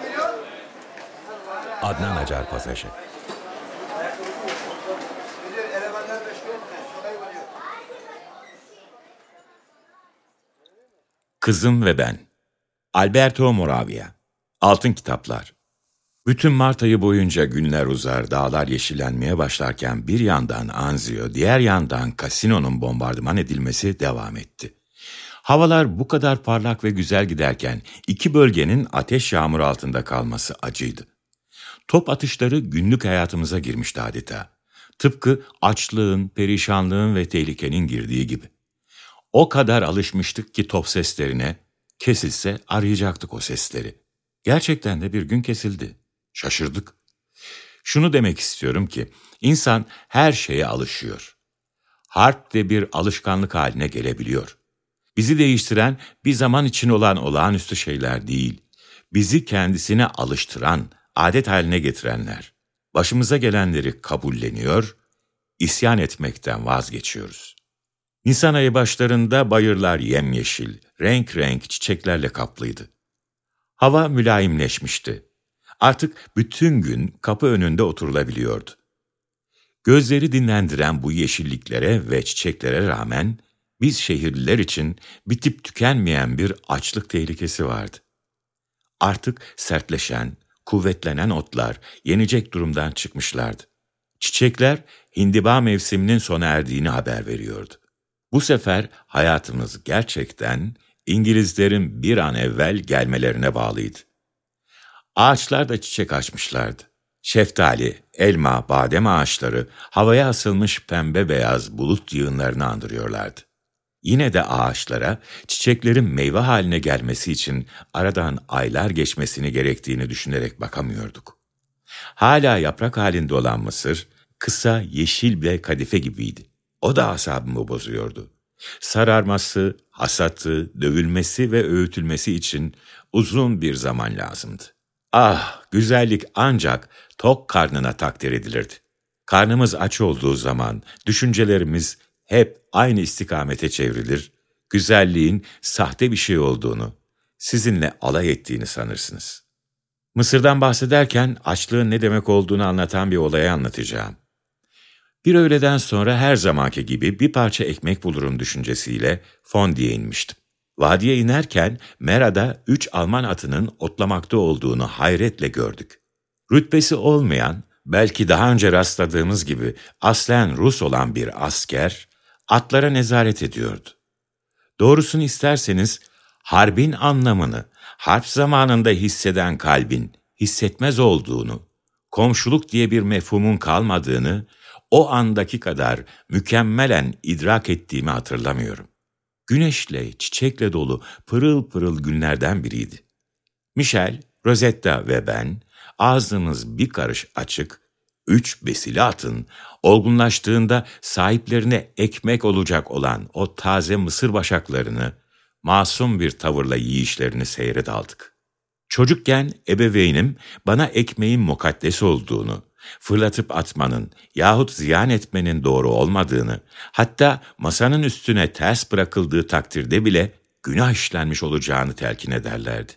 Adnan Acar Pasajı. Kızım ve Ben. Alberto Moravia. Altın Kitaplar. Bütün Mart ayı boyunca günler uzar, dağlar yeşillenmeye başlarken bir yandan Anzio, diğer yandan Cassino'nun bombardıman edilmesi devam etti. Havalar bu kadar parlak ve güzel giderken iki bölgenin ateş yağmuru altında kalması acıydı. Top atışları günlük hayatımıza girmişti adeta. Tıpkı açlığın, perişanlığın ve tehlikenin girdiği gibi. O kadar alışmıştık ki top seslerine, kesilse arayacaktık o sesleri. Gerçekten de bir gün kesildi. Şaşırdık. Şunu demek istiyorum ki, insan her şeye alışıyor. Harp de bir alışkanlık haline gelebiliyor. Bizi değiştiren bir zaman için olan olağanüstü şeyler değil, bizi kendisine alıştıran, adet haline getirenler. Başımıza gelenleri kabulleniyor, isyan etmekten vazgeçiyoruz. Nisan ayı başlarında bayırlar yemyeşil, renk renk çiçeklerle kaplıydı. Hava mülayimleşmişti. Artık bütün gün kapı önünde oturulabiliyordu. Gözleri dinlendiren bu yeşilliklere ve çiçeklere rağmen biz şehirliler için bitip tükenmeyen bir açlık tehlikesi vardı. Artık sertleşen, kuvvetlenen otlar yenecek durumdan çıkmışlardı. Çiçekler hindiba mevsiminin sona erdiğini haber veriyordu. Bu sefer hayatımız gerçekten İngilizlerin bir an evvel gelmelerine bağlıydı. Ağaçlar da çiçek açmışlardı. Şeftali, elma, badem ağaçları havaya asılmış pembe beyaz bulut yığınlarını andırıyorlardı. Yine de ağaçlara çiçeklerin meyve haline gelmesi için aradan aylar geçmesini gerektiğini düşünerek bakamıyorduk. Hala yaprak halinde olan mısır, kısa yeşil bir kadife gibiydi. O da asabımı bozuyordu. Sararması, hasatı, dövülmesi ve öğütülmesi için uzun bir zaman lazımdı. Ah, güzellik ancak tok karnına takdir edilirdi. Karnımız aç olduğu zaman düşüncelerimiz hep aynı istikamete çevrilir, güzelliğin sahte bir şey olduğunu, sizinle alay ettiğini sanırsınız. Mısır'dan bahsederken açlığın ne demek olduğunu anlatan bir olayı anlatacağım. Bir öğleden sonra her zamanki gibi bir parça ekmek bulurum düşüncesiyle Fondi'ye inmiştim. Vadiye inerken Mera'da 3 Alman atının otlamakta olduğunu hayretle gördük. Rütbesi olmayan, belki daha önce rastladığımız gibi aslen Rus olan bir asker, atlara nezaret ediyordu. Doğrusunu isterseniz, harbin anlamını, harp zamanında hisseden kalbin hissetmez olduğunu, komşuluk diye bir mefhumun kalmadığını, o andaki kadar mükemmelen idrak ettiğimi hatırlamıyorum. Güneşle, çiçekle dolu pırıl pırıl günlerden biriydi. Michel, Rosetta ve ben, ağzımız bir karış açık, 3 besili atın, olgunlaştığında sahiplerine ekmek olacak olan o taze mısır başaklarını, masum bir tavırla yiyişlerini seyredaldık. Çocukken ebeveynim bana ekmeğin mukaddes olduğunu, fırlatıp atmanın yahut ziyan etmenin doğru olmadığını, hatta masanın üstüne ters bırakıldığı takdirde bile günah işlenmiş olacağını telkin ederlerdi.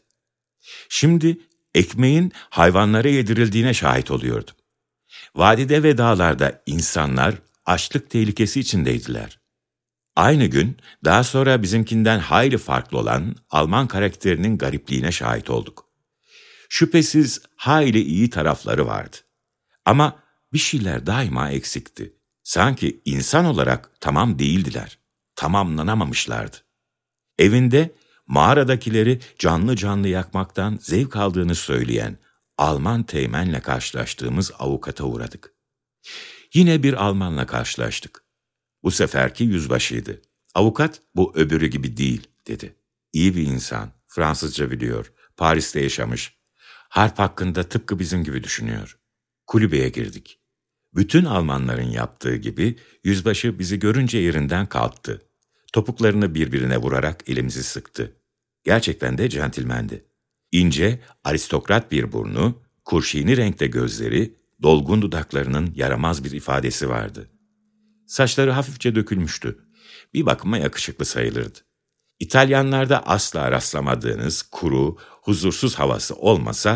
Şimdi ekmeğin hayvanlara yedirildiğine şahit oluyordum. Vadide ve dağlarda insanlar açlık tehlikesi içindeydiler. Aynı gün daha sonra bizimkinden hayli farklı olan Alman karakterinin garipliğine şahit olduk. Şüphesiz hayli iyi tarafları vardı. Ama bir şeyler daima eksikti. Sanki insan olarak tamam değildiler, tamamlanamamışlardı. Evinde mağaradakileri canlı canlı yakmaktan zevk aldığını söyleyen Alman teğmenle karşılaştığımız avukata uğradık. Yine bir Almanla karşılaştık. Bu seferki yüzbaşıydı. Avukat bu öbürü gibi değil dedi. İyi bir insan, Fransızca biliyor, Paris'te yaşamış. Harp hakkında tıpkı bizim gibi düşünüyor. Kulübeye girdik. Bütün Almanların yaptığı gibi yüzbaşı bizi görünce yerinden kalktı. Topuklarını birbirine vurarak elimizi sıktı. Gerçekten de centilmendi. İnce, aristokrat bir burnu, kurşini renkte gözleri, dolgun dudaklarının yaramaz bir ifadesi vardı. Saçları hafifçe dökülmüştü. Bir bakıma yakışıklı sayılırdı. İtalyanlarda asla rastlamadığınız kuru, huzursuz havası olmasa,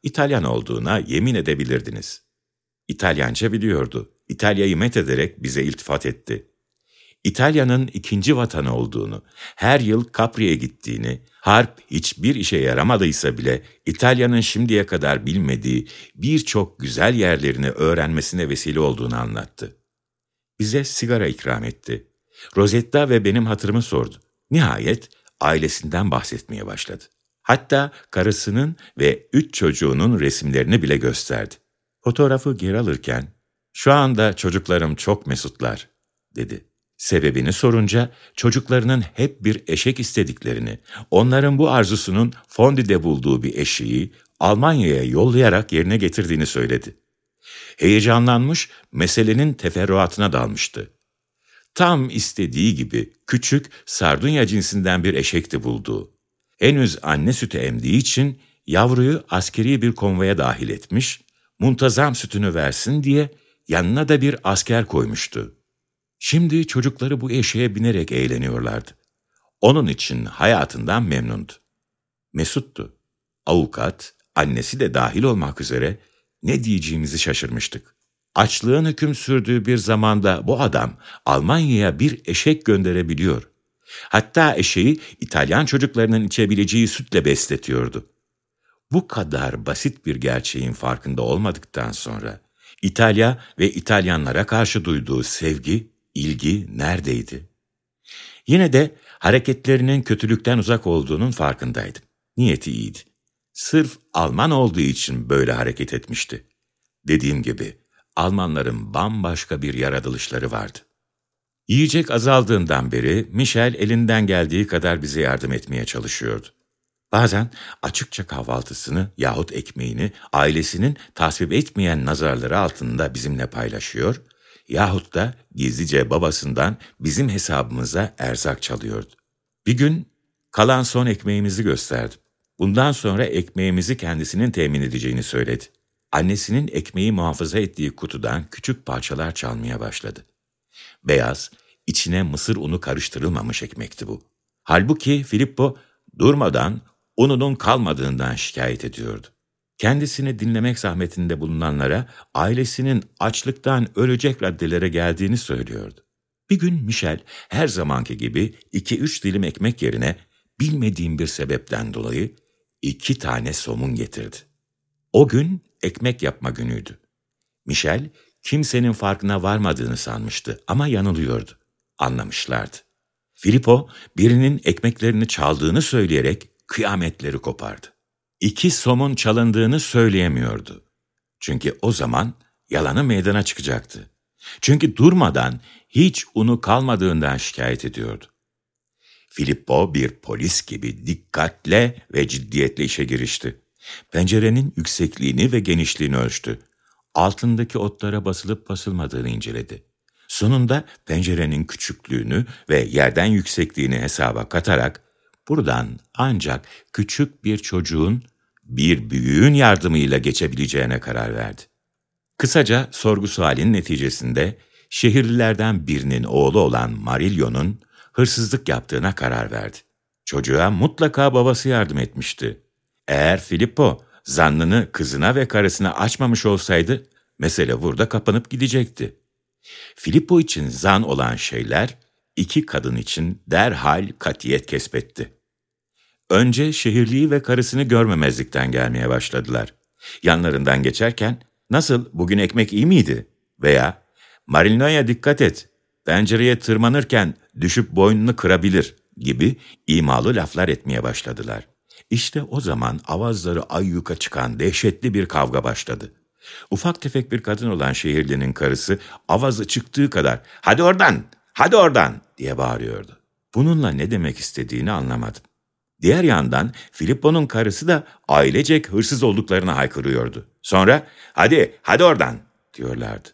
İtalyan olduğuna yemin edebilirdiniz. İtalyanca biliyordu. İtalya'yı methederek bize iltifat etti. İtalya'nın ikinci vatanı olduğunu, her yıl Capri'ye gittiğini, harp hiçbir işe yaramadıysa bile İtalya'nın şimdiye kadar bilmediği birçok güzel yerlerini öğrenmesine vesile olduğunu anlattı. Bize sigara ikram etti. Rosetta ve benim hatırımı sordu. Nihayet ailesinden bahsetmeye başladı. Hatta karısının ve 3 çocuğunun resimlerini bile gösterdi. Fotoğrafı geri alırken, "Şu anda çocuklarım çok mesutlar," dedi. Sebebini sorunca çocuklarının hep bir eşek istediklerini, onların bu arzusunun fondüde bulduğu bir eşeği Almanya'ya yollayarak yerine getirdiğini söyledi. Heyecanlanmış, meselenin teferruatına dalmıştı. Tam istediği gibi küçük, sardunya cinsinden bir eşekti bulduğu. Henüz anne sütü emdiği için yavruyu askeri bir konvoya dahil etmiş, muntazam sütünü versin diye yanına da bir asker koymuştu. Şimdi çocukları bu eşeğe binerek eğleniyorlardı. Onun için hayatından memnundu. Mesuttu. Avukat, annesi de dahil olmak üzere ne diyeceğimizi şaşırmıştık. Açlığın hüküm sürdüğü bir zamanda bu adam Almanya'ya bir eşek gönderebiliyor. Hatta eşeği İtalyan çocuklarının içebileceği sütle besletiyordu. Bu kadar basit bir gerçeğin farkında olmadıktan sonra İtalya ve İtalyanlara karşı duyduğu sevgi, ilgi neredeydi? Yine de hareketlerinin kötülükten uzak olduğunun farkındaydım. Niyeti iyiydi. Sırf Alman olduğu için böyle hareket etmişti. Dediğim gibi Almanların bambaşka bir yaratılışları vardı. Yiyecek azaldığından beri Michel elinden geldiği kadar bize yardım etmeye çalışıyordu. Bazen açıkça kahvaltısını yahut ekmeğini ailesinin tasvip etmeyen nazarları altında bizimle paylaşıyor yahut da gizlice babasından bizim hesabımıza erzak çalıyordu. Bir gün kalan son ekmeğimizi gösterdim. Bundan sonra ekmeğimizi kendisinin temin edeceğini söyledi. Annesinin ekmeği muhafaza ettiği kutudan küçük parçalar çalmaya başladı. Beyaz, içine mısır unu karıştırılmamış ekmekti bu. Halbuki Filippo durmadan ununun kalmadığından şikayet ediyordu. Kendisini dinlemek zahmetinde bulunanlara ailesinin açlıktan ölecek raddelere geldiğini söylüyordu. Bir gün Michel her zamanki gibi 2-3 dilim ekmek yerine bilmediğim bir sebepten dolayı 2 tane somun getirdi. O gün ekmek yapma günüydü. Michel kimsenin farkına varmadığını sanmıştı ama yanılıyordu. Anlamışlardı. Filippo birinin ekmeklerini çaldığını söyleyerek kıyametleri kopardı. 2 somun çalındığını söyleyemiyordu. Çünkü o zaman yalanı meydana çıkacaktı. Çünkü durmadan hiç unu kalmadığından şikayet ediyordu. Filippo bir polis gibi dikkatle ve ciddiyetle işe girişti. Pencerenin yüksekliğini ve genişliğini ölçtü. Altındaki otlara basılıp basılmadığını inceledi. Sonunda pencerenin küçüklüğünü ve yerden yüksekliğini hesaba katarak buradan ancak küçük bir çocuğun bir büyüğün yardımıyla geçebileceğine karar verdi. Kısaca sorgu sualin neticesinde şehirlilerden birinin oğlu olan Marilio'nun hırsızlık yaptığına karar verdi. Çocuğa mutlaka babası yardım etmişti. Eğer Filippo zannını kızına ve karısına açmamış olsaydı mesele burada kapanıp gidecekti. Filippo için zan olan şeyler 2 kadın için derhal katiyet kesbetti. Önce şehirliyi ve karısını görmemezlikten gelmeye başladılar. Yanlarından geçerken, "Nasıl, bugün ekmek iyi miydi?" veya "Marilio'ya dikkat et, pencereye tırmanırken düşüp boynunu kırabilir" gibi imalı laflar etmeye başladılar. İşte o zaman avazları ayyuka çıkan dehşetli bir kavga başladı. Ufak tefek bir kadın olan şehirlinin karısı avazı çıktığı kadar "Hadi oradan, hadi oradan!" diye bağırıyordu. Bununla ne demek istediğini anlamadım. Diğer yandan Filippo'nun karısı da ailecek hırsız olduklarını haykırıyordu. Sonra "Hadi, hadi oradan!" diyorlardı.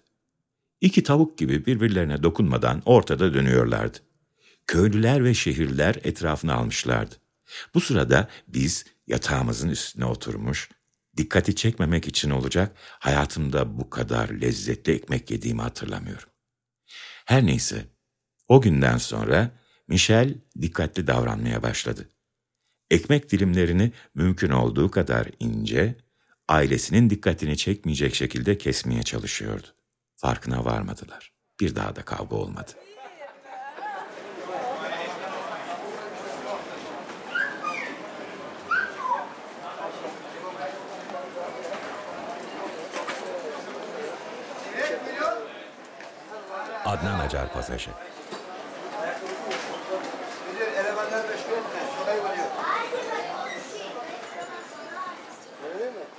2 tavuk gibi birbirlerine dokunmadan ortada dönüyorlardı. Köylüler ve şehirliler etrafına almışlardı. Bu sırada biz yatağımızın üstüne oturmuş, dikkati çekmemek için olacak, hayatımda bu kadar lezzetli ekmek yediğimi hatırlamıyorum. Her neyse, o günden sonra Michel dikkatli davranmaya başladı. Ekmek dilimlerini mümkün olduğu kadar ince, ailesinin dikkatini çekmeyecek şekilde kesmeye çalışıyordu. Farkına varmadılar. Bir daha da kavga olmadı. Adnan Acar Pasajı. Elemanlar meşgul etme. Kolay oluyor. Öyle mi?